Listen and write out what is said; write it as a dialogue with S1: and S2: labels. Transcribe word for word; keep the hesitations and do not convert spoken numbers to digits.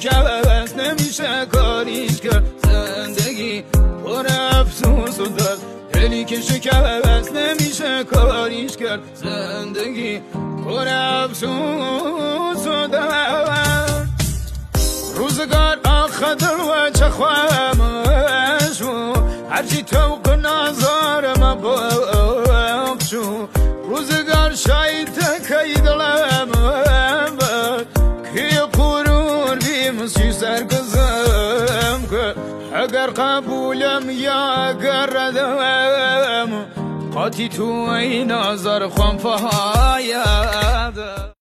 S1: شکست نمیشه کاریش کرد زندگی پر افسوس و درد دلی که شکست نمیشه کاریش کرد زندگی پر افسوس و درد روزگار آخدر و چه خواهمش و هرچی توق نظارم باق شو روزگار شاید تکی دلم که قرور بیمسی سرگزم که اگر قبولم یا اگر ردم قاطی تو این نظر خم فهاید